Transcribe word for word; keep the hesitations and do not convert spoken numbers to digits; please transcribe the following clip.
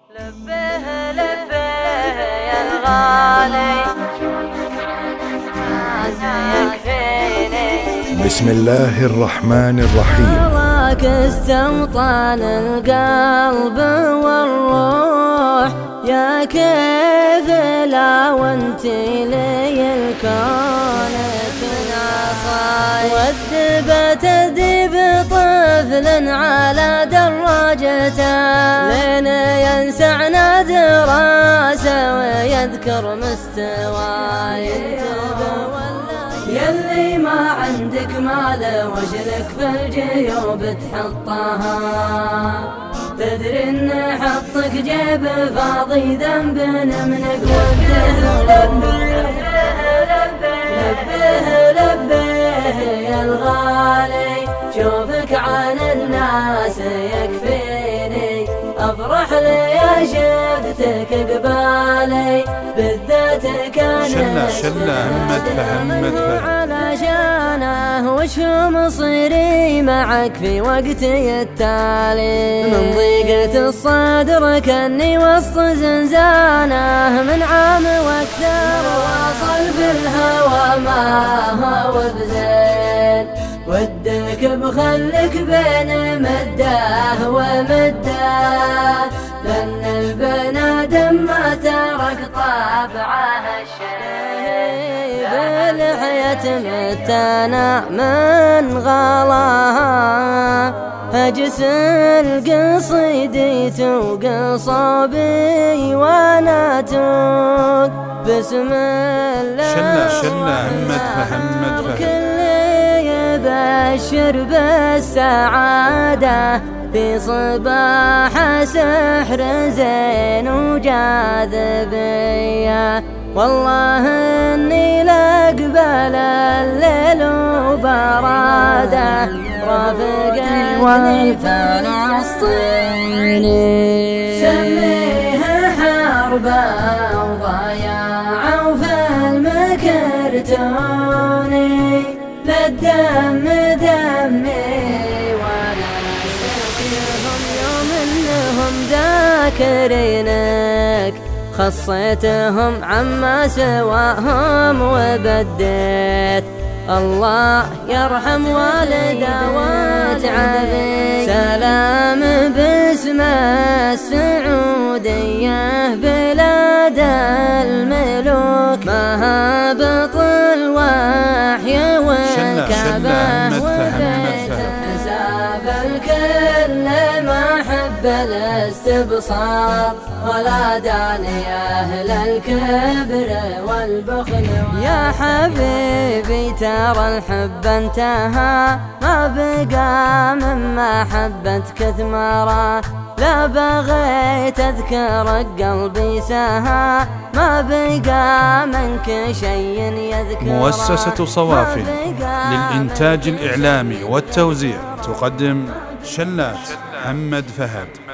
لبيه لبيه يا الغالي يكفيني. بسم الله الرحمن الرحيم. هواك استوطن القلب والروح، يا كيف لا وانتي لي الكون تناصاي، والدبة تدب طفل على دراجته، لين ينسعنا دراسة ويذكر مستواي. يلي ما عندك مال وجلك في الجيوب تحطها، تدري ان حطك جيب فاضي ذنب منك وده. لبيه لبيه يا الغالي، شوفك عن الناس يكفيني، افرح لي يا شفتك قبالي، بالذات كانت شلة شلة همت فهمت علشانه. وش مصيري معك في وقتي التالي، من ضيقة الصدر كأني وسط زنزانه، من عام واكثر واصل في الهوى ما هو بزين، ودك بخلك بين مده ومده، لأن البنادم ما ترك طابعه الشيب، بالحياة متنا من غلاها، هجس القصيدي وقصابي وانا توق، بسم الله شلة شلة همت فهمت كل يبشر بالسعادة، في صباح سحر زين وجاذبية، والله اني لاقبل الليل وبراده، رافقتني فلسطيني، سميها حربا وضياع وفي المكرتوني، للدم دمي يوم انهم ذاكرينك، خصيتهم عما سواهم وبديت، الله يرحم والده وتعافي، سلام باسم السعودية بلاد الملوك، ما هبط الوحي والكعبة وبيت، حساب الكل ما حب الاستبصار، ولا داني أهل الكبر والبخل. يا حبيبي ترى الحب انتهى، ما بقى من محبتك ثمرة، لا بغيت أذكرك قلبي سها، ما بقى منك شيء يذكر. مؤسسة صوافي للإنتاج الإعلامي والتوزيع تقدم شلات محمد فهد.